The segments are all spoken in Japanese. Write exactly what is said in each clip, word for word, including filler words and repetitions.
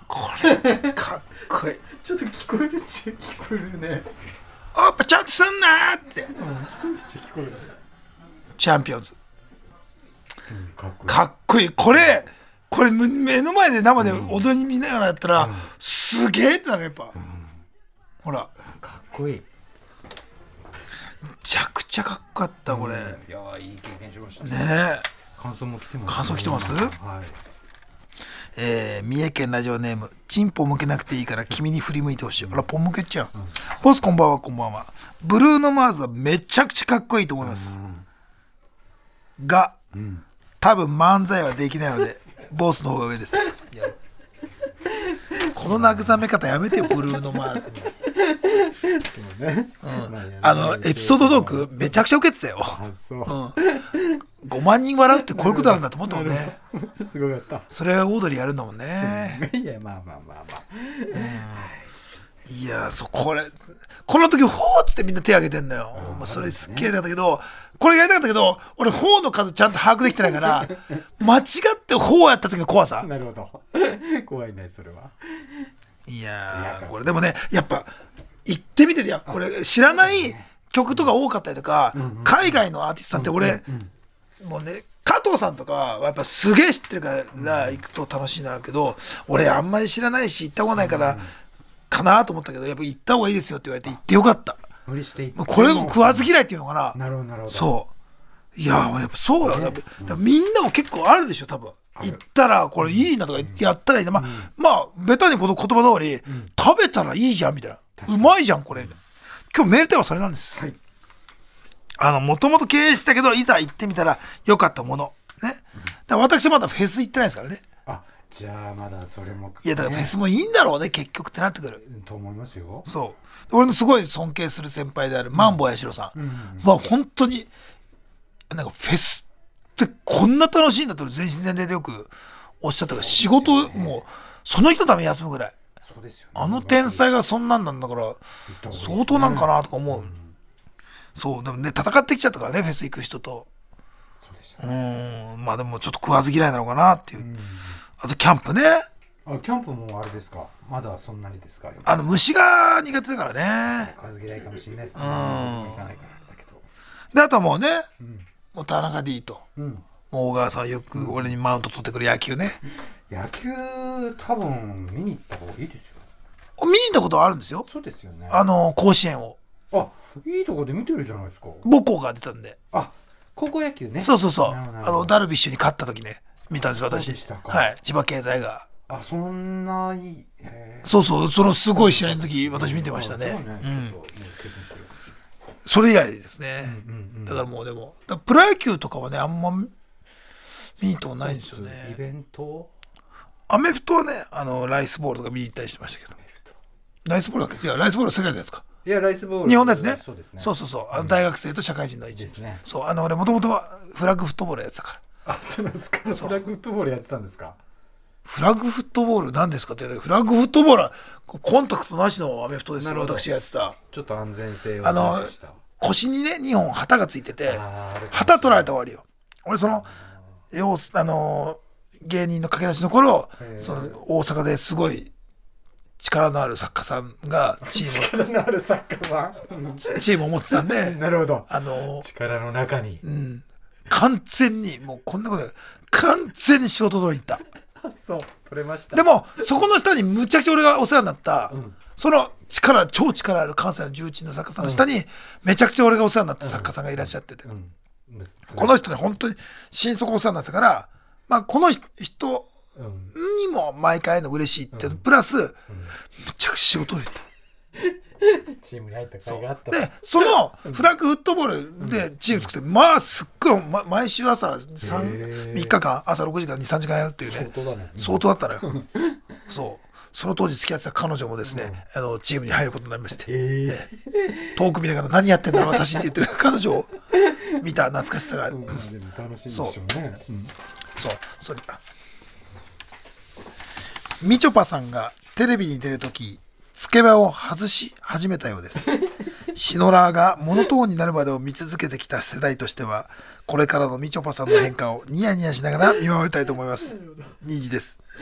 これかっこいいちょっと聞こえるっちゃ聞こえるね。 おっぱちゃんとすんなーって、 うん、聞こえる。 チャンピオンズ、 うん、かっこいい。 かっこいい。これこれ目の前で生で踊り見ながらやったら、うん、すげえってなるやっぱ、うん、ほらかっこいい。 めちゃくちゃかっこよかったこれ、うん、 いやいい経験しましたね。 ねえ、 感想も来てます、ね、 感想来てます、 はい。 えー、三重県ラジオネームチンポ向けなくていいから君に振り向いてほしい、うん、あらポン向けちゃう、うん、ボスこんばんはこんばんは。ブルーノマーズはめちゃくちゃかっこいいと思います、うん、が、うん、多分漫才はできないのでボスの方が上です。いやこの慰め方やめてよブルーノマーズに。そうね、うん、あのエピソードトークめちゃくちゃ受けてたよ。あ、そう、うん、ごまん人笑うってこういうことなんだと思ったもんね。 すごかった。 それはオードリーやるんだもんね。 いやまあまあまあまあ、 うん、いやそうこれこの時フォーっつってみんな手挙げてんだよ。まあ、それすっげえだったけど、これやりたかったけど俺フォーの数ちゃんと把握できてないから間違ってフォーやった時の怖さ。 なるほど怖いねそれは。 いやこれでもねやっぱ行ってみてて、や俺知らない曲とか多かったりとか、うんうん、海外のアーティストさんって俺、うんうん、もうね加藤さんとかはやっぱすげえ知ってるから行くと楽しいんだろうけど、俺あんまり知らないし行ったことないからかなと思ったけど、やっぱ行った方がいいですよって言われて行ってよかった。 無理して行ってこれを食わず嫌いっていうのかな。 なるほどなるほど。 そういややっぱそうよ、ね、だみんなも結構あるでしょ多分。行ったらこれいいなとかやったらいいな、まあ、うん、まあベタにこの言葉通り、うん、食べたらいいじゃんみたいな、うまいじゃんこれ。今日メールテーマはそれなんです、はい、あのもともと経営してたけどいざ行ってみたら良かったものね、うん、だから私まだフェス行ってないですからね。 あ、じゃあまだそれも、ね、 いやだからフェスもいいんだろうね結局ってなってくると思いますよ。 そう俺のすごい尊敬する先輩であるマンボウ八代さんは、うんうん、本当になんかフェスってこんな楽しいんだって全身全霊でよくおっしゃったから、仕事もうその人のために休むぐらい。そうですよね、あの天才がそんなんなんだから相当なんかなとか思う、うん、そうでもね戦ってきちゃったからねフェス行く人と。そうでしたね、うんまあでもちょっと食わず嫌いなのかなっていう、うん、あとキャンプね。 あキャンプもあれですか、まだそんなにですか。 あの虫が苦手だからね。 食わず嫌いかもしれないですね、 うん、 行かないからだけど。 であとはもうね、うん、もう田中 D と、うん、もう小川さんはよく俺にマウント取ってくる野球ね、 うん、野球多分見に行った方がいいですよ。 見に行ったことはあるんですよ。 そうですよね。 あの甲子園を。 あ、いいとこで見てるじゃないですか。 母校が出たんで。 あ、高校野球ね。 そうそうそう。あのダルビッシュに勝った時ね見たんです私。 そうでしたか。 はい。千葉経済が。 あ、そんないい。 そうそうそのすごい試合の時私見てましたね。うん。それ以来ですね。うんうんうん、だからもうでもプロ野球とかはねあんま見に行ったことないんですよね。 イベント？ アメフトはねあのライスボールとか見に行ったりしてましたけど。ライスボールだっけ？いやライスボールは世界のやつか。 いやライスボール日本のやつね。 そうですね。 そうそうそう。あの大学生と社会人の一、 うん、ですね。 そうあの俺もともとはフラッグフットボールやってたから。 あ、そうなんですか。フラッグフットボールやってたんですか。 フラッグフットボール何ですかって言うと、フラッグフットボールはコンタクトなしのアメフトですよ。私がやってた。 ちょっと安全性をあの腰にねにほん旗がついてて、旗取られたら終わりよ。俺その要あの芸人の駆け出しの頃、その大阪ですごい力のある作家さんがチーム力のある作家さんチームを持ってたんでなるほど。 あの力の中に、 うん、完全にもうこんなこと完全に仕事通りに行った。 そう取れました。 でもそこの下にむちゃくちゃ俺がお世話になった、うん、その力超力ある関西の重鎮の作家さんの下に、うん、めちゃくちゃ俺がお世話になった作家さんがいらっしゃってて、うんうんうん、この人ね本当に心底お世話になったから、まあ、この人にも毎回の嬉しいって、うん、プラス、うん、むちゃくちゃ仕事を入れたチームに入った甲斐があった。 でそのフラッグフットボールでチーム作って、うん、まあすっごい、ま、毎週朝みっかかん朝ろくじからにさんじかんやるっていうね相当だね。 相当だったのよそうその当時付き合ってた彼女もですね、うん、あのチームに入ることになりまして、えーえー、遠く見ながら何やってんだろう私って言ってる彼女を見た懐かしさがある、うん、 でも楽しいでしょうね。そう、うん、 そうそれみちょぱさんがテレビに出るときつけ歯を外し始めたようですシノラーがモノトーンになるまでを見続けてきた世代としてはこれからのみちょぱさんの変化をニヤニヤしながら見守りたいと思います。にじです。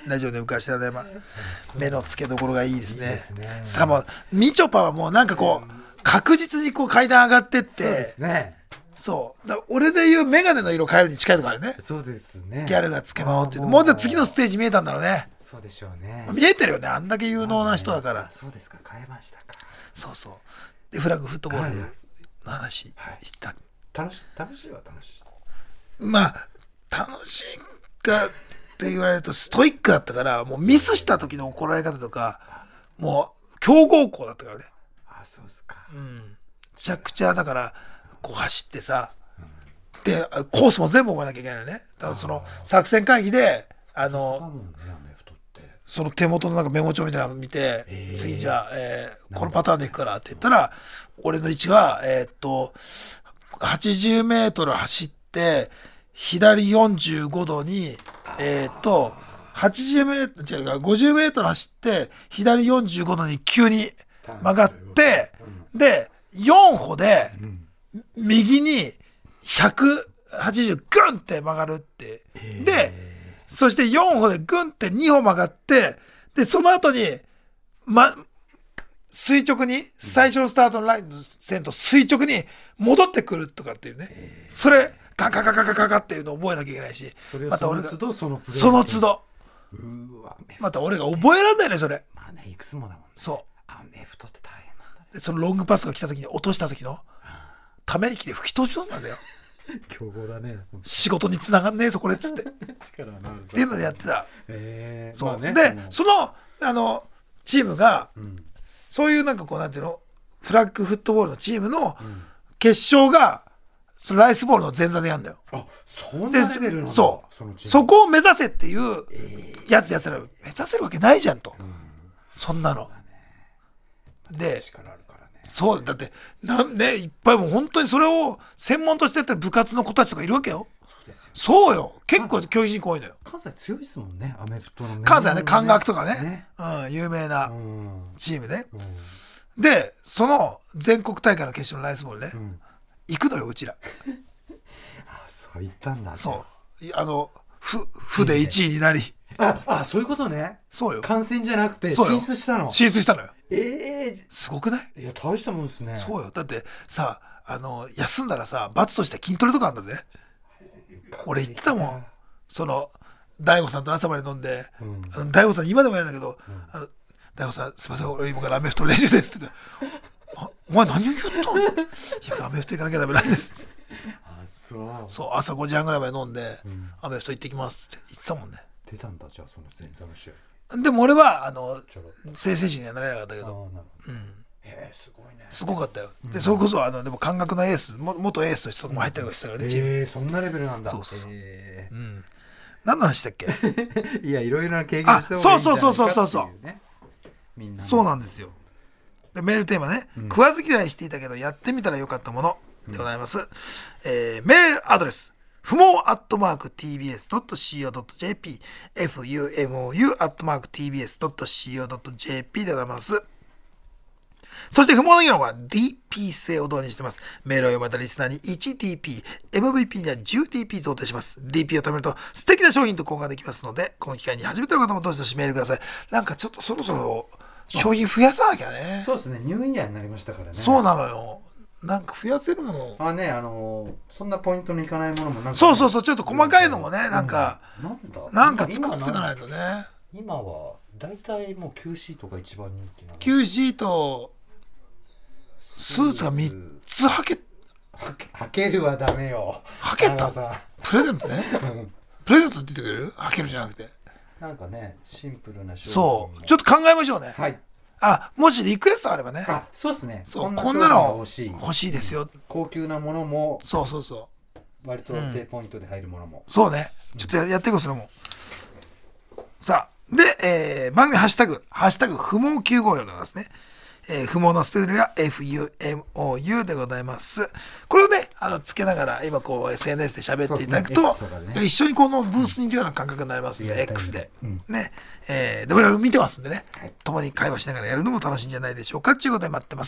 ラジオで昔知らない、ま、目の付けどころがいいですね。 いいですね。 そしたらもうみちょぱはもうなんかこう確実にこう階段上がってってそうですね。 そうだ俺で言うメガネの色変えるに近いところあるね。 そうですね。 ギャルがつけまおってあーもうで次のステージ見えたんだろうね。 そうでしょうね。 見えてるよね、あんだけ有能な人だから。 あそうですか、変えましたか。 そうそうでフラッグフットボールはいの話はいした、 楽し楽しいは楽しい。 まあ楽しいかって言われるとストイックだったからもうミスした時の怒られ方とかもう強豪校だったからね。 あ、そうですか。 うんめちゃくちゃだからこう走ってさ、でコースも全部覚えなきゃいけないのね。だからその作戦会議であだのもんね、アメフトって。 その手元のなんかメモ帳みたいなのを見て、 へー次じゃあ、えーこのパターンでいくからって言ったら俺の位置はえーっとはちじゅうメートル走って左よんじゅうごどにえーっとはちじゅうメートル違うごじゅうメートル走って左よんじゅうごどに急に曲がってでよん歩でうん。 右にひゃくはちじゅうグンって曲がるってでそしてよん歩でグンってに歩曲がってでその後にま垂直に最初のスタートのラインの線と垂直に戻ってくるとかっていうね、それガカカカカカカっていうのを覚えなきゃいけないし、 それをまた俺がその都度そのプレーその都度うーわ、メフまた俺が覚えられないねそれ。 まあね、いくつもだもんね。 そアメフトって大変なんだね。 うでそのロングパスが来た時に落とした時のため息で吹き飛びそうなんだよ。 強豪だね。 仕事に繋がんねえぞこれっつってっ力のあるぞ。 ていうのでやってた。 えー、 そう、 まあね、 でもうそのあのチームがうんそういうなんかこうなんていうのフラッグフットボールのチームのうん決勝がそのライスボールの前座でやるんだよ。 あ、そんでなレベルなんだ。 そうのチームそこを目指せっていうやつやつら目指せるわけないじゃんと、 うんそんなので力あるからね。 そうだってなんねいっぱいもう本当にそれを専門としてやってる部活の子たちとかいるわけよ。 そうですよ。 そうよ結構教育人口多いのよ。 関西強いですもんね、アメフトの。 関西はね関学とかねね。 うん、有名なうん。 チームね。 うん。 でその全国大会の決勝のライスボールね、 うん。 行くのようちら。 あ、そう言ったんだ。 そういあのふふでいちいになりあ、あ、そういうことね。 そうよ観戦じゃなくてそうよ進出したの。 進出したのよ。 えすごくない？ えいや、大したもんですね。 そうよだってさあの休んだらさ罰として筋トレとかあるんだぜ。俺言ってたもんその大悟さんと朝まで飲んで、 うんあの大悟さん今でもやるんだけど、あの大悟さんすいません俺今からアメフト練習ですって言ってあお前何を言ったんいやアメフト行かなきゃダメなんですってあ、そう。 そう朝ごじはんぐらいまで飲んで、 んアメフト行ってきますって言ってたもんね。 出たんだ、じゃあその前座の試合。 でも俺はあのちょろっと。 正選手にはなれなかったけああ、 ど、 なるほど。 うん、 へえ、すごいね。 すごかったよ。でそれこそあのでも感覚のエースも元エースの人とかも入ったりとかしたからね、チーム、 ええ、そんなレベルなんだ。 そうそうそうへうん、何の話だっけえいや、いろいろな経験した方がいいんじゃないかっていあそうそうそうそうそうね。みんなね。 そうなんですよ。でメールテーマね、食わず嫌いしていたけどやってみたらよかったものでございます、えーメールアドレス不毛アットマーク ティービーエスドットシーオードットジェーピー フユーエムオーユー アットマーク ティービーエスドットシーオードットジェーピー でございます。そして不毛な議論は ディーピー 制を導入しています。メールを読まれたリスナーに いちディーピー、エムブイピー には じゅうディーピー とお手します。ディーピー を貯めると素敵な商品と交換できますので、この機会に初めての方もどしどしメールください。なんかちょっとそろそろ商品増やさなきゃね。 そうですね、ニューイヤーになりましたからね。 そうなのよ。なんか増やせるもの。 あね、あのーそんなポイントのいかないものもなんかね、 そうそうそう、ちょっと細かいのもね、なんか、 なんだなんか作っていかないと。 とね。 今は大体もう キューシー とか一番人気なの。 キューシー とスーツがみっつはけ、 はけはけるはダメよ。 はけた田中さプレゼントね。 んうんプレゼント出てくれるはけるじゃなくて。 なんかね、シンプルな商品そう。ちょっと考えましょうね。 はい。 あ、もしリクエストあればね。 あ、そうですね。 そう、 ここんなんな商品がの欲しい。 欲しいですよ。 高級なものもそうそうそ割と低ポイントで入るものも。 う。そうね。ちょっとややっていこう、それも。さあ、で、えー、番組ハッシュタグ、ハッシュタグ、不毛きゅうごよんでございますね。えー、不毛のスペルが エフユーエムオーユー でございます。これをね、あの、つけながら、今こう エスエヌエス で喋っていただくと、 そうですね X とかでね一緒にこのブースにいるような感覚になりますんで、 リアルタイム X で。 うんね。えー、で、我々見てますんでね、 はい共に会話しながらやるのも楽しいんじゃないでしょうか。ということで待ってます。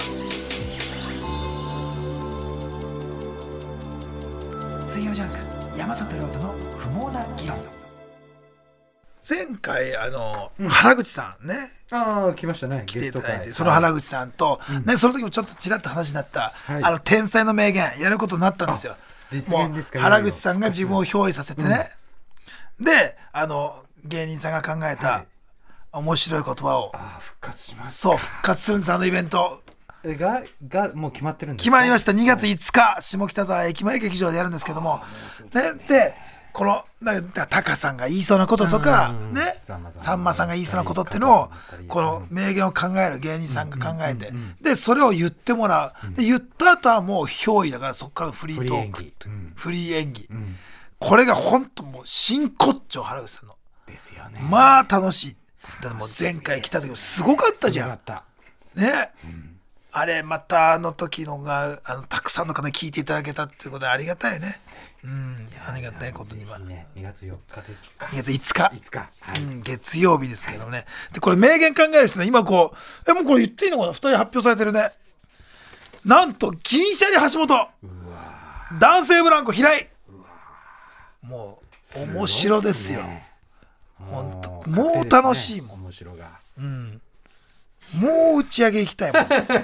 水曜ジャンク。 山里亮太の不毛な議論。前回あの、うん、原口さんね、 ああ来ましたね、 来ていただいて、その原口さんと、はい、ね、その時もちょっとちらっと話になった、はい、あの天才の名言やることになったんですよ。もう原口さんが自分を憑依させてね、うん、であの芸人さんが考えた、はい、面白い言葉をあ復活します。 そう復活するんです。あのイベントががもう決まってるんですか。 決まりました。にがついつか下北沢駅前劇場でやるんですけども、ね、でこのタカさんが言いそうなこととか、ね、さんまさんが言いそうなことっていうのをこの名言を考える芸人さんが考えて、でそれを言ってもらう。で言った後はもう憑依だから、そこからフリートーク、フリー演技、これが本当もう真骨頂、原口さんのですよね。 まあ楽しい。だってもう前回来た時もすごかったじゃんね、あれまたあの時のがあのたくさんの方に聞いていただけたっていうことでありがたいね。うん、ありがたいことには、 ね、にがつよっかですか。 にがついつか、 いつか、はい、 うん、月曜日ですけどね、はい、でこれ名言考える人ね、今こうえもうこれ言っていいのかな、ふたり発表されてるね。なんと銀シャリ橋本、うわ男性ブランコ平井、うわもう面白ですよ。本当もう、もう楽しいもん、 面白が、 うん、もう打ち上げ行きたいもん、うん、好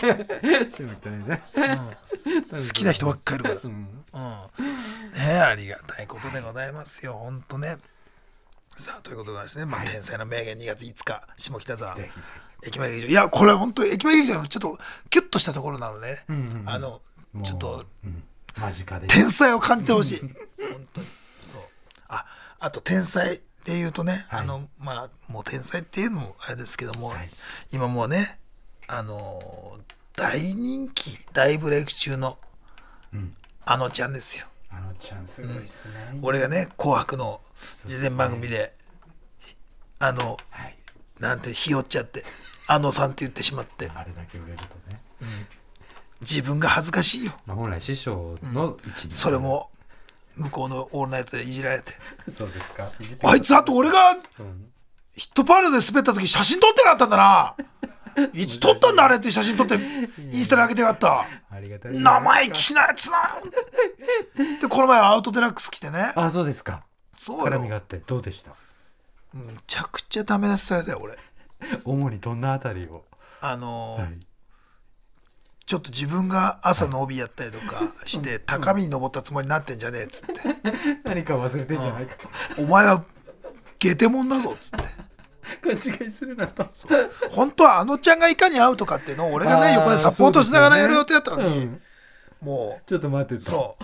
きな人ばっかりいるから、うんうんね、ありがたいことでございますよ、本当ね。さあということでですね、まあ、天才の名言にがついつか下北沢駅前劇場、いやこれは本当駅前劇場のちょっとキュッとしたところなので、ね、うんうんうん、あのちょっと、うん、 間近で天才を感じてほしい本当にそう。ああと天才っていうとね、はい、あのまあもう天才っていうのもあれですけども、はい、今もうねあの大人気大ブレイク中の、うん、あのちゃんですよ。 あのちゃんすごいっすね、 うん、俺がね紅白の事前番組で、ね、あの、はい、なんてひよっちゃってあのさんって言ってしまって、 あれだけ売れるとね、うん、 自分が恥ずかしいよ、 まあ、本来師匠の位置に、 うん、それも向こうのオールナイトでいじられてそうですか。 あいつあと俺がヒットパレードで滑った時写真撮ってなかったんだな。いつ撮ったんだあれって写真撮ってインスタに上げてやった。 ありがたい生意気なやつな。でこの前アウトデラックス来てね。 あそうですか。 そうよ。 絡みがあってどうでした。 むちゃくちゃダメ出しされたよ俺。 主にどんなあたりを。 あのーはい、ちょっと自分が朝の帯やったりとかして、はい、高みに登ったつもりになってんじゃねえっつって。 何か忘れてんじゃないか、 うん、お前はゲテモンだぞっつって。 勘違いするなと。 本当はあのちゃんがいかに会うとかっていうのを俺がね横でサポートしながらやる予定だったのに、ねうん、もうちょっと待ってとそう、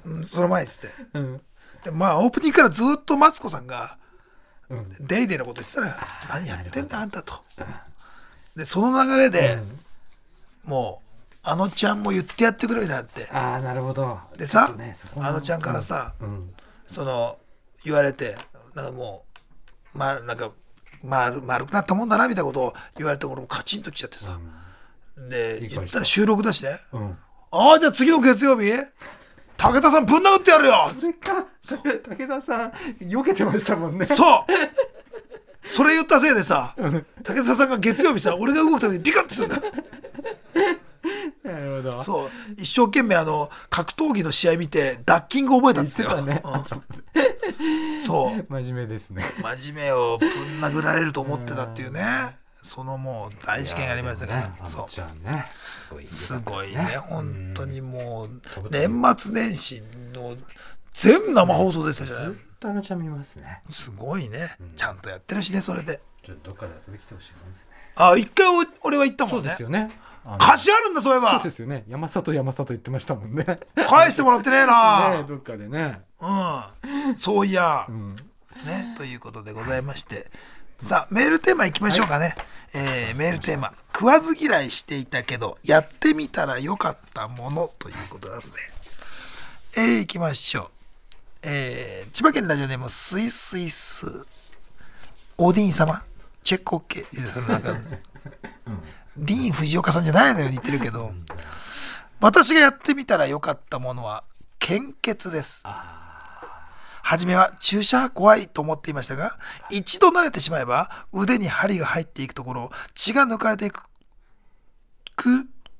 うん、その前につって、うん、でまあオープニングからずっとマツコさんが、うん、デイデイのこと言ってたら何やってんだあんたと。でその流れで、うん、もうあのちゃんも言ってやってくれるなって。 ああなるほど。 でさ、ね、あのちゃんからさ、うん、その言われてなんかもうまあなんかまあ丸くなったもんだなみたいなことを言われて俺もカチンときちゃってさ、うん、で言ったら収録だしね、うん、ああじゃあ次の月曜日武田さんぶん殴ってやるよ。 それか武田さん避けてましたもんね。 そうそれ言ったせいでさ武田さんが月曜日さ俺が動くためにビカッてするんだよ。 なるほど。 そう一生懸命あの格闘技の試合見てダッキング覚えたんですよ。 ねうん、そう真面目ですね。 真面目をぶん殴られると思ってたっていうね、そのもう大事件ありましたから、ね、そうじゃあねすごい ね, すごいね本当にもう年末年始の全部生放送でしたじゃない。 ずっとあのちゃん見ますね。 すごいね、うん、ちゃんとやってるしね。それでちょっとどっかで遊び来てほしいもんですね。 あ一回俺は行ったもんね。 そうですよね。 歌詞あるんだそういえば。 そうですよね。山里山里言ってましたもんね。 返してもらってねえな。 ねどっかでね。 うんそういや、うん、ねということでございまして、さあメールテーマいきましょうかね、はい、えー、メールテーマ食わず嫌いしていたけどやってみたらよかったものということですね。えー、いきましょう。えー、千葉県ラジオネームスイスイスオーディーン様チェック OK そのなんか、うん、ディーン・藤岡さんじゃないのように言ってるけど、私がやってみたらよかったものは献血です。初めは注射怖いと思っていましたが、一度慣れてしまえば腕に針が入っていくところ血が抜かれていくく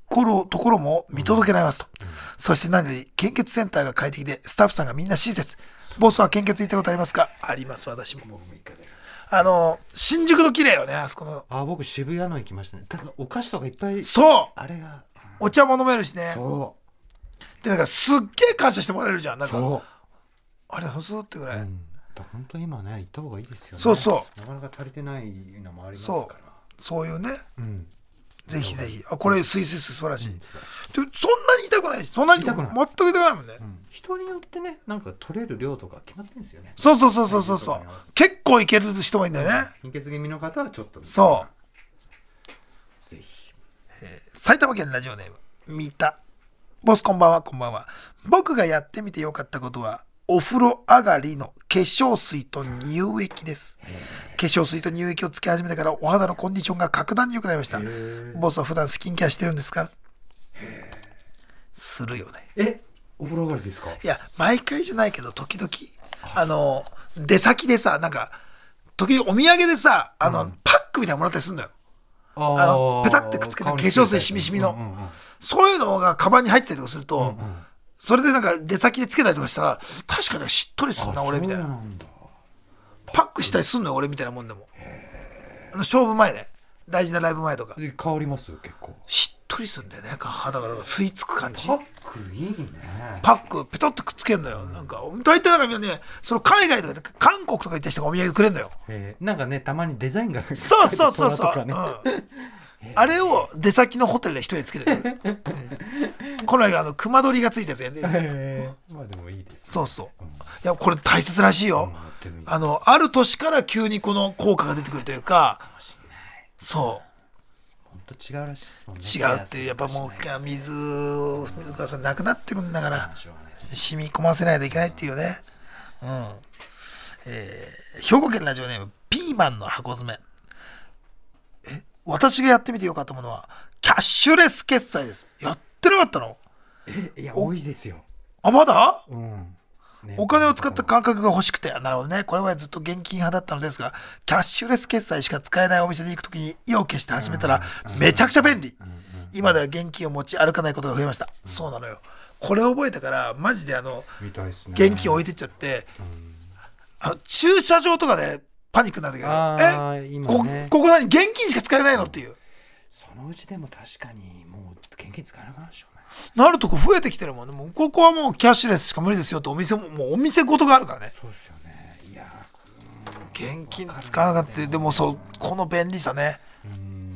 ころところも見届けられますと、うん、そして何より献血センターが快適でスタッフさんがみんな親切。ボスは献血行ったことありますか？あります。私も。僕も一回だけ。あの新宿の綺麗よね、あそこの。 あ、僕渋谷の行きましたね。ただお菓子とかいっぱい。 そうあれがお茶も飲めるしね。 そうでなんかすっげえ感謝してもらえるじゃん。なんかそうあれ細ってぐらい、うん、 本当に今ね行った方がいいですよね。 そうそうなかなか足りてないのもありますから。そうそういうね、 うん、 ぜひぜひ。あ、これスイス素晴らしい、うん、でそんなに痛くないし、そんなに全く痛くないもんね、うん、 人によってね、なんか取れる量とか決まってるんですよね。 そうそうそうそうそうそう、結構いける人もいいんだよね。 貧血気味の方はちょっと、 そうぜひ、えー、埼玉県ラジオネーム三田。ボスこんばんは。こんばんは。僕がやってみてよかったことはお風呂上がりの化粧水と乳液です。化粧水と乳液をつけ始めてからお肌のコンディションが格段に良くなりました。ボスは普段スキンケアしてるんですか？するよね。 え、お風呂上がりですか？ いや、毎回じゃないけど時々あの出先でさ、なんか時々お土産でさ、あの、うん、パックみたいなのもらったりするんだよ。あのペタってくっつけて化粧水しみしみの、うんうんうん、そういうのがカバンに入ってたりとかすると、うんうん、それでなんか出先でつけたりとかしたら確かにしっとりすんな俺みたい な, なパックしたりすんのよ俺みたいなもんでも。あの勝負前ね、大事なライブ前とか変わりますよ。結構しっとりすんだよね、肌が吸い付く感じ。 パックいいね。 パックペトッとくっつけるのよ、うん、なんか大体なんかみんなね、その海外とかで韓国とか行った人がお土産くれるのよ。 なんかね、たまにデザインがそうそうそうそう、ね、うん、あれを出先のホテルで一人でつけてる、うん、この間あの熊取りがついたやつやってる、 えー、まあでもいいです、ね、 そうそう、うん、いやこれ大切らしいよ、うん、あのある年から急にこの効果が出てくるというか、かもしれない。そう本当違うらしいですもんね。 違うってやっぱもう水水川さんなくなってくるんだから染み込ませないといけないっていうね、うん、えー、兵庫県ラジオネームピーマンの箱詰め。え、私がやってみてよかったものはキャッシュレス決済です。やってなかったの？ え、いや多いですよ。 あ、まだ？ うんね、 お金を使った感覚が欲しくて、なるほどね。これはずっと現金派だったのですが、キャッシュレス決済しか使えないお店に行くときに意を決して始めたらめちゃくちゃ便利。今では現金を持ち歩かないことが増えました。そうなのよ。これ覚えてからマジであの現金置いてっちゃって、あの駐車場とかでパニックになったけど、え、 今ね、 ここ何現金しか使えないのっていう。 そのうちでも確かにもう現金使えなくなるでしょうね。 なるとこ増えてきてるもんね。もうここはもうキャッシュレスしか無理ですよってお店ももうお店ごとがあるからね。 そうですよね。いや現金使わなかった。でもそうこの便利さね。 うん、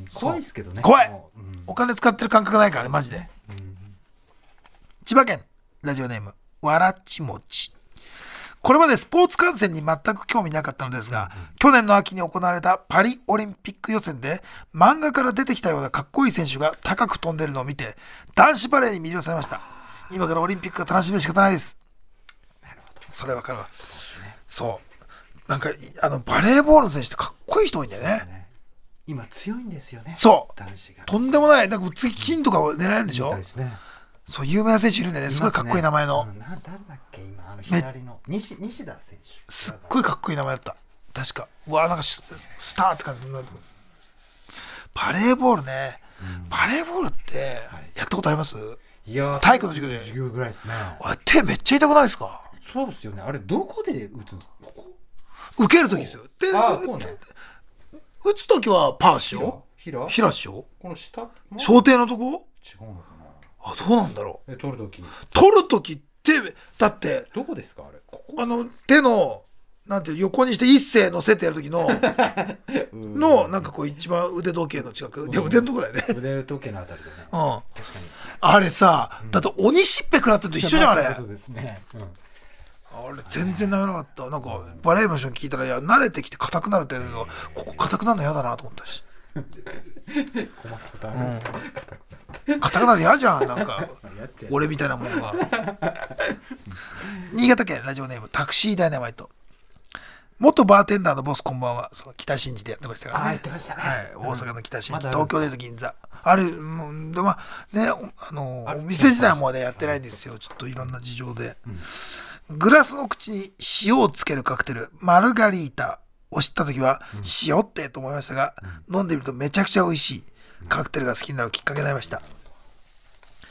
怖いですけどね。 怖い、 うん、 お金使ってる感覚ないからねマジで、うん、千葉県ラジオネームわらちもち。これまでスポーツ観戦に全く興味なかったのですが、うん、去年の秋に行われたパリオリンピック予選で漫画から出てきたようなかっこいい選手が高く飛んでるのを見て男子バレーに魅了されました。今からオリンピックが楽しみで仕方ないです。 なるほど、 それわかるわ。そうなんかあのバレーボールの選手ってかっこいい人多いんだよ ね, ね今強いんですよね。 そう男子がとんでもない。なんか次金とかを狙えるんでしょ、うん、 ですね。 そう有名な選手いるんだよね。すごいかっこいい名前の、 うん、誰だっけ今あの左の 西, 西田選手すっごいかっこいい名前だった。確かうわなんかスターって感じになる。バレーボールね、うん、バレーボールってやったことあります？ いや体育の授業で授業ぐらいですね。 あ手めっちゃ痛くないですか？ そうですよね。あれどこで打つの？ここ受けるときですよ。であそう、ね、 打つときはパーっしょ、 ひらひらっしょ、 この下小手のとこ違うのかな。 あどうなんだろう。 え取るとき取るときってだってどこですかあれ。ここあの手のなんて横にして一斉乗せてやるときののなんかこう一番腕時計の近くで腕のとこだよね。 腕時計のあたりでね。 うん。確かにあれさ、うん、だって鬼しっぺ食らってると一緒じゃんあれ。 そうですね。うん。 あれ全然ダメなかった。なんかバレー部の人に聞いたらいや慣れてきて硬くなるって言うけど、ここ硬くなるの嫌だなと思ったし。 困ったことあるんですか。 うん、硬くなるの嫌じゃんなんか俺みたいなもんが。新潟県ラジオネームタクシーダイナマイト。元バーテンダーのボスこんばんは。その北新地でやってましたからね。 あやってましたね。 はい、大阪の北新地、うん、東京でいうと銀座あれもうでまあねあのお店自体もねやってないんですよ。ちょっといろんな事情で、うん、グラスの口に塩をつけるカクテルマルガリータを知った時は、うん、塩ってと思いましたが、うん、飲んでみるとめちゃくちゃ美味しいカクテルが好きになるきっかけになりました。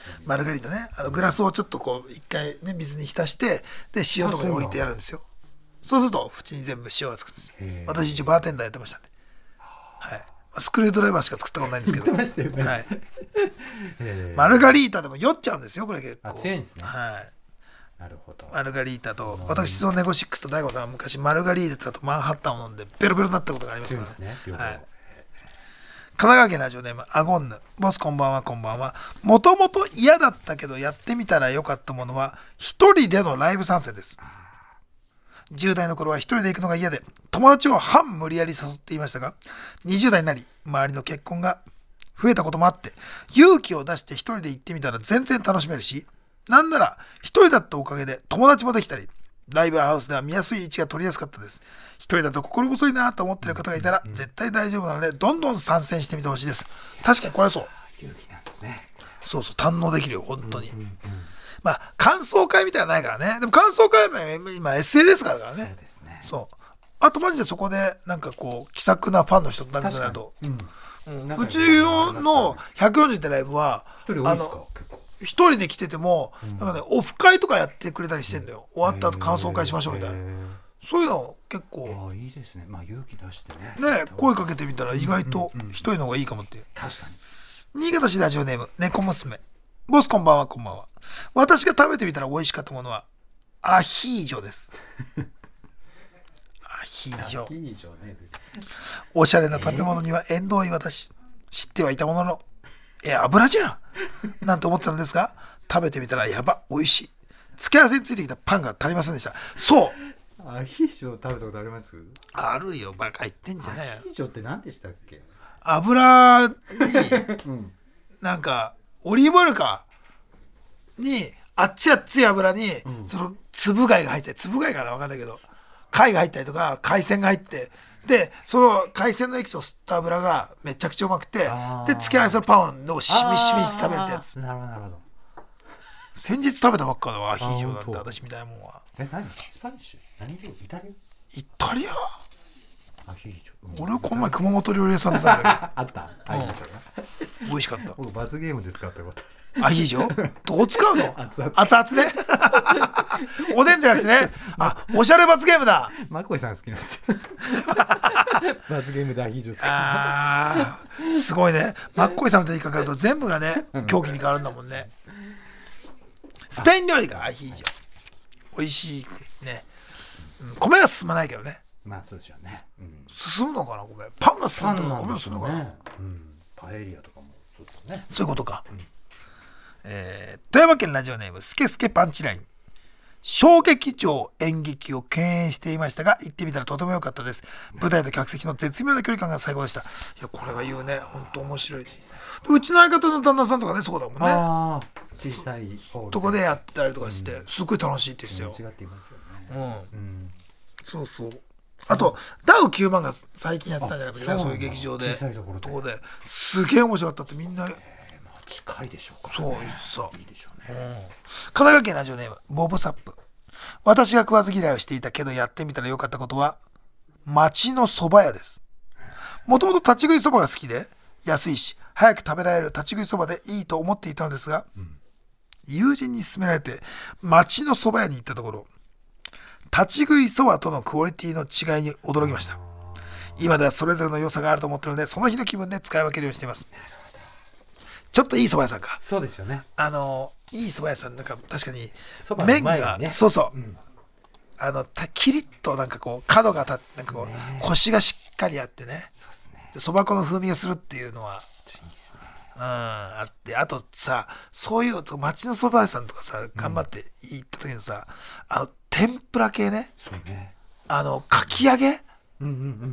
マルガリータね、あのグラスをちょっとこう一回ね水に浸してで塩とかに置いてやるんですよ。そうすると縁に全部塩がつくんです。私一応バーテンダーやってましたんで、はい、スクリュードライバーしか作ったことないんですけど、 ましたよね、 はい、マルガリータでも酔っちゃうんですよこれ結構。 あ、強いんですね。 はい。 なるほど。 マルガリータと私とネゴシックスと大悟さんは昔マルガリータとマンハッタンを飲んでベロベロになったことがありますからね。 強いですね。 はい。神奈川県ラジオネームアゴンヌ。ボスこんばんはこんばんは。もともと嫌だったけどやってみたらよかったものは一人でのライブ参戦です。じゅう代の頃は一人で行くのが嫌で友達を半無理やり誘っていましたが、にじゅう代になり周りの結婚が増えたこともあって勇気を出して一人で行ってみたら全然楽しめるし、なんなら一人だったおかげで友達もできたり、ライブハウスでは見やすい位置が取りやすかったです。一人だと心細いなと思っている方がいたら絶対大丈夫なのでどんどん参戦してみてほしいです。確かにこれはそう、 勇気なんですね。 そうそう、堪能できるよ本当に、 うんうんうん、 まあ感想会みたいなのないからね。でも感想会は今 エスエヌエス からからね。 そうですね。 そう、あとマジでそこでなんかこう気さくなファンの人と仲良くなると、うん、うちのひゃくよんじゅうってライブは一人多いですか？結構一人で来てても、うん、なんかねオフ会とかやってくれたりしてんだよ。終わった後感想会しましょうみたいな、そういうの結構、 あ、いいですね。まあ勇気出してね。 ね、声かけてみたら意外と一人の方がいいかもって。 確かに。新潟市ラジオネーム猫娘。ボスこんばんはこんばんは。私が食べてみたら美味しかったものはアヒージョです。アヒージョ。 いいじゃね。 おしゃれな食べ物には縁遠い私、知ってはいたものの、え油じゃんなんて思ったんですが、食べてみたらやば美味しい。付け合わせについてきたパンが足りませんでした。そう、 アヒージョ食べたことあります？ あるよ、バカ言ってんじゃないよ。 アヒージョって何でしたっけ？ 油に、 うん、 なんかオリーブオイルかに熱い熱い油に、うん、その粒貝が入って粒貝かな分かんないけど貝が入ったりとか海鮮が入って、でその海鮮のエキスを吸った油がめちゃくちゃうまくて、で付け合わせのパンをしみしみして食べるってやつ。 なるほどなるほど。 先日食べたばっかだわアヒージョなんて。私みたいなもんは。 え、何スパニッシュ？何料理？イタリア？ イタリア？ アヒージョ、 うん、俺はこの前熊本料理屋さんで食べたんだあった、 けど、うん、美味しかった。 僕罰ゲームで使ったこと。 アヒージョどう使うの？ 熱々 熱々ねおでんじゃなくてね、あ、おしゃれ罰ゲームだ。 マッコイさん好きなんですよ罰ゲームでアヒージョ好き。 あー、すごいね。マッコイさんの手にかかると全部がね狂気に変わるんだもんね。スペイン料理かアヒージョ美味しいね、うん、米は進まないけどね。 まあそうですよね、うん、 進むのかな米。パンが進むとか米が進むのかな、 うん、パエリアとかもそうですね。 そういうことか、うん、えー、富山県ラジオネームスケスケパンチライン。小劇場演劇を敬遠していましたが行ってみたらとても良かったです。舞台と客席の絶妙な距離感が最高でした。いやこれは言うね、本当面白い。うちの相方の旦那さんとかねそうだもんね。 あ小さいとこでやったりとかして、うん、すっごい楽しいって言ってたよ。 違っていますよね、 うんうん、そうそう。あとダウきゅうまんが最近やってたんじゃなかったっけ、そういう劇場で小さいところでとこですげえ面白かったってみんな、えーまあ、近いでしょうか、ね、 そう言ってさいいでしょうね、 うん、神奈川県ラジオネームボブサップ。私が食わず嫌いをしていたけどやってみたらよかったことは町の蕎麦屋です。もともと立ち食い蕎麦が好きで安いし早く食べられる立ち食い蕎麦でいいと思っていたのですが、うん、友人に勧められて町の蕎麦屋に行ったところ立ち食い蕎麦とのクオリティの違いに驚きました。今ではそれぞれの良さがあると思っているのでその日の気分で使い分けるようにしています。ちょっといい蕎麦屋さんか。 そうですよね。 あのいい蕎麦屋さんなんか確かに麺が、ね、そうそう、うん、あのたキリッとなんかこう角が立ってなんかこうコシがしっかりあってね、で蕎麦粉の風味がするっていうのは、うん、あって、あとさそういう町の蕎麦屋さんとかさ頑張って行った時のさ、うん、あの天ぷら系ね、そうね、あのかき揚げ、うんうんうん、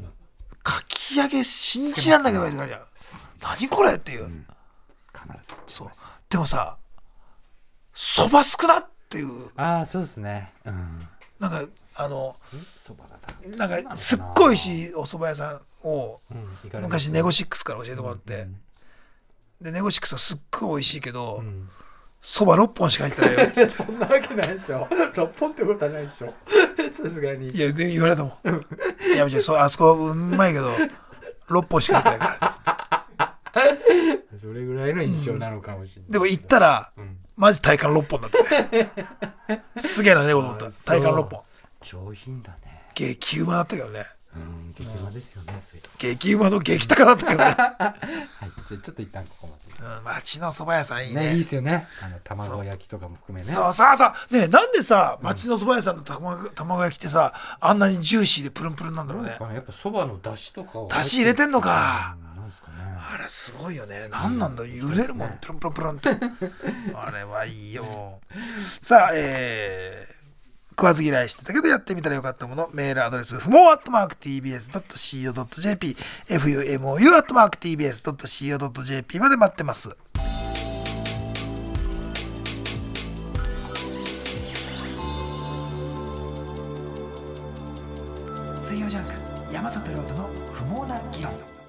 かき揚げ信じらんなきゃいけないじゃん。何これっていう、うん、そうでもさそば少なっていう。 ああそうですね、うん、なんかあのなんかすっごい美味しいお蕎麦屋さんを、うん、昔ネゴシックスから教えてもらって、うん、でネゴシックスはすっごい美味しいけど蕎麦ろっぽんしか入ってないよっつってそんなわけないでしょ。ろっぽんってことはないでしょさすがに。 いやで言われたもんいや別にそあそこうまいけどろっぽんしか入ってないからっつってそれぐらいの印象なのかもしれない、 うん、でも行ったら、 うん、 マジ体感ろっぽんだったねすげえな猫と思った体感ろっぽん上品だね激うまだったけどねうん、激うまですよね、うん、そういう激うまの激高だったけどねはい、じゃあちょっと一旦ここまで、 うん、町の蕎麦屋さんいいねね、いいですよねあの卵焼きとかも含めねそうそうそうねえなんでさ町の蕎麦屋さんの卵卵焼きってさあんなにジューシーでプルンプルンなんだろうねやっぱ蕎麦の出汁とかを出汁入れてんのか、 うん、なんですかねあれすごいよねなんなんだ揺れるもんプルンプルンプルンってあれはいいよさあえー食わず嫌いしてたけどやってみたらよかったものメールアドレスふもアットマーク ティービーエスドットシーオードットジェーピー フユーエムオーユー アットマーク ティービーエスドットシーオードットジェーピー まで待ってます。水曜ジャンク山里亮太の不毛な議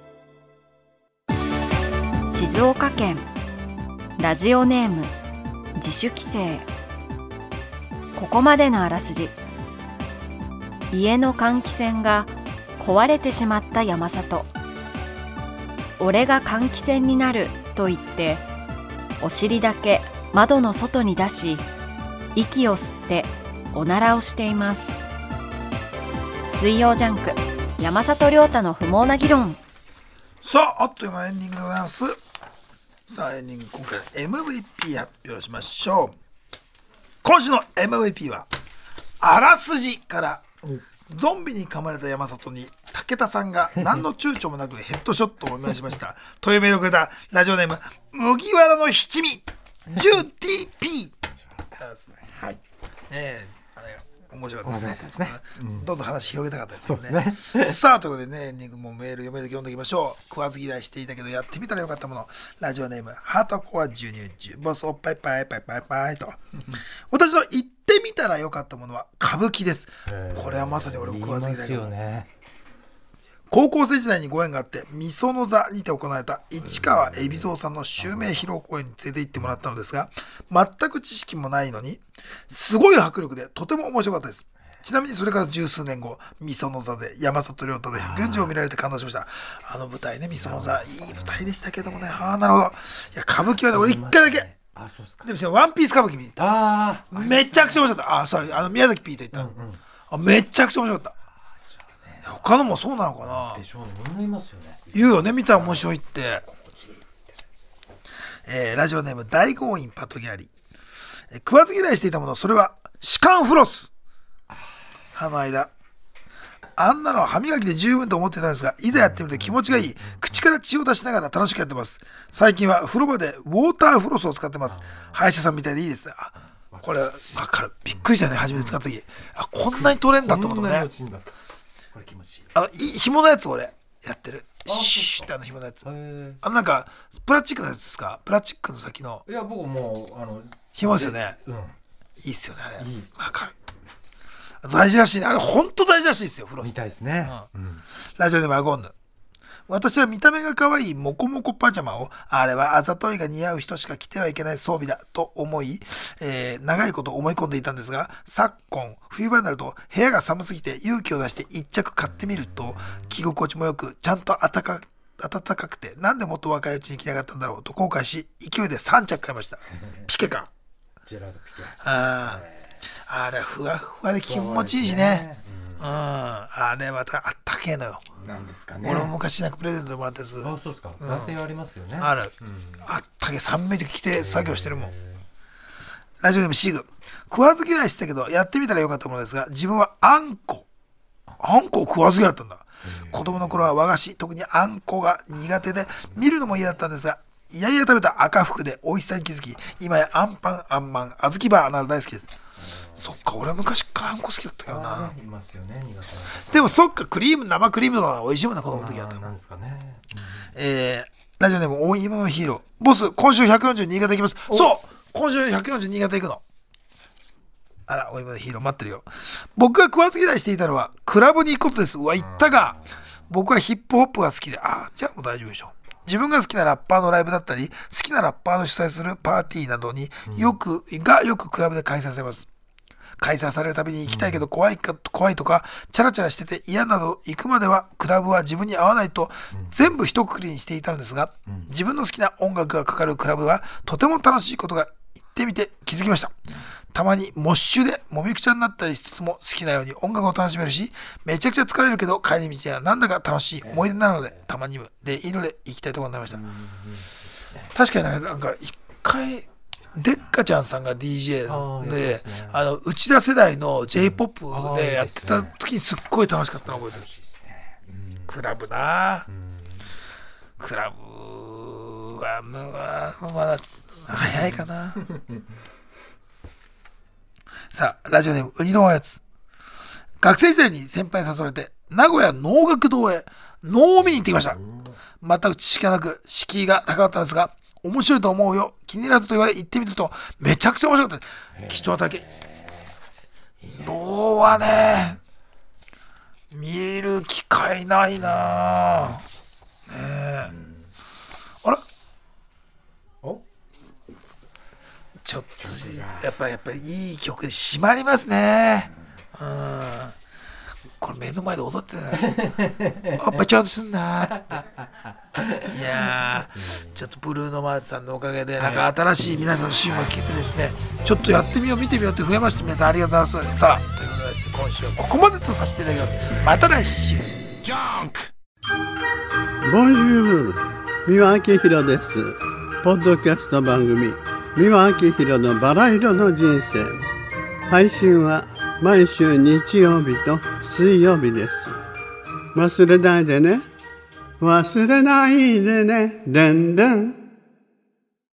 論。 静岡県ラジオネーム自主規制。ここまでのあらすじ。家の換気扇が壊れてしまった山里。俺が換気扇になると言ってお尻だけ窓の外に出し息を吸っておならをしています。水曜ジャンク山里亮太の不毛な議論。 さああっという間エンディングでございます。さあエンディング今回 エムブイピー 発表しましょう。今週の エムブイピー はあらすじからゾンビに噛まれた山里に武田さんが何の躊躇もなくヘッドショットをお願いしましたというメールをくれたラジオネーム麦わらの七味 ジューティーピー ですね。はい、ねえあれ面白かったですね。うん、どんどん話広げたかったですね。そうですねさあということでねエンディングもメール読めるだけ読んでいきましょう。食わず嫌いしていたけどやってみたらよかったものラジオネームハートコア授乳中ボスおっぱいパイパイパイパイと私の言ってみたらよかったものは歌舞伎です。これはまさに俺も食わず嫌いだよね。高校生時代にご縁があって御園座にて行われた市川海老蔵さんの襲名披露公演に連れて行ってもらったのですが全く知識もないのにすごい迫力でとても面白かったです。ちなみにそれから十数年後御園座で山里亮太で群青を見られて感動しました。あの舞台ね御園座いい舞台でしたけどもね。ああなるほど。いや歌舞伎はね俺一回だけあそうですか。 でもワンピース歌舞伎見に行った。 あめちゃくちゃ面白かった。あそうあの宮崎ピーと行った、うんうん、あめちゃくちゃ面白かった。他のもそうなのかなでしょうね。みんな言いますよね。 言うよね見たら面白いって、えー、ラジオネーム大豪院パトギャリ、えー、食わず嫌いしていたものそれは歯間フロス。歯の間あんなのは歯磨きで十分と思ってたんですがいざやってみると気持ちがいい。口から血を出しながら楽しくやってます。最近は風呂場でウォーターフロスを使ってます。歯医者さんみたいでいいです。あこれ分かる。びっくりしたね初めて使った時。あこんなに取れんだってことね。 これ気持ちいい。 あの紐のやつ俺やってる。シューってあの紐のやつ。あのなんかプラスチックのやつですか。プラスチックの先の。 いや僕もうあの紐ですよね。 うん。いいっすよねあれ。分かる。大事らしいね。あれ本当大事らしいですよフロス。 みたいですね。 うんうん、ラジオでマゴンヌ。私は見た目が可愛いモコモコパジャマをあれはあざといが似合う人しか着てはいけない装備だと思い、えー、長いこと思い込んでいたんですが昨今冬場になると部屋が寒すぎて勇気を出して一着買ってみると着心地もよくちゃんと暖か暖かくてなんでもっと若いうちに着なかったんだろうと後悔し勢いでさん着買いました。ピケかジェラードピケ。 ああれふわふわで気持ちいいしね。うん、あれまたあったけえのよ。 なんですかね。 俺も昔なんかプレゼントでもらったやつ。 あ、そうですか。男性はありますよね。 ある。うん、あったけさんメートル着て作業してるもん。ラジオでもシグ。食わず嫌いしてたけどやってみたらよかったものですが自分はあんこ。あんこを食わず嫌いだったんだ。子供の頃は和菓子特にあんこが苦手で見るのも嫌だったんですがいやいや食べた赤福で美味しさに気づき今やあんパンあんまんあずきバーなど大好きです。そっか俺は昔からあんこ好きだったけどな。 いますよね。 でもそっかクリーム生クリームの方が美味しいもんな子供の時だった。 なんですかね。 うん、えー、ラジオネーム大今のヒーローボス今週ひゃくよんじゅう新潟行きます。そう今週ひゃくよんじゅう新潟行くの。あら大今のヒーロー待ってるよ。僕が食わず嫌いしていたのはクラブに行くことです。うわ行ったが僕はヒップホップが好きであじゃあもう大丈夫でしょ。自分が好きなラッパーのライブだったり好きなラッパーの主催するパーティーなどによく、うん、がよくクラブで開催されます。 開催されるたびに行きたいけど怖いか怖いとかチャラチャラしてて嫌など行くまではクラブは自分に合わないと全部一括りにしていたのですが、自分の好きな音楽がかかるクラブはとても楽しいことが行ってみて気づきました。たまにモッシュでもみくちゃになったりしつつも好きなように音楽を楽しめるし、めちゃくちゃ疲れるけど帰り道はなんだか楽しい思い出になるので、たまにでいいので行きたいところになりました。確かになんか一回デッカちゃんさんが ディージェー で、ね、あの内田世代の ジェイポップ でやってた時にすっごい楽しかったの覚えてる。クラブな、クラブはまだ早いかな。さあ、ラジオネームウニのおやつ。学生時代に先輩に誘われて名古屋能楽堂へ能を見に行ってきました。全く知識がなく敷居が高かったんですが、面白いと思うよ、気に入らずと言われ行ってみるとめちゃくちゃ面白かった。貴重体験。能はね見る機会ないなねえ。あらちょっとやっぱりやっぱりいい曲で締まりますね。うん。これ目の前で踊ってたあっぱちゃんとすんなーっつって。いやーちょっとブルーノマーズさんのおかげでなんか新しい皆さんのシーンも聞いてですね、ちょっとやってみよう見てみようって増えました。皆さんありがとうございます。さあということでですね、今週はここまでとさせていただきます。また来週。ジャンク。 ボンジュール、三輪明宏です。ポッドキャスト番組三輪明宏のバラ色の人生、配信は毎週日曜日と水曜日です。忘れないでね、忘れないでね、でんでん。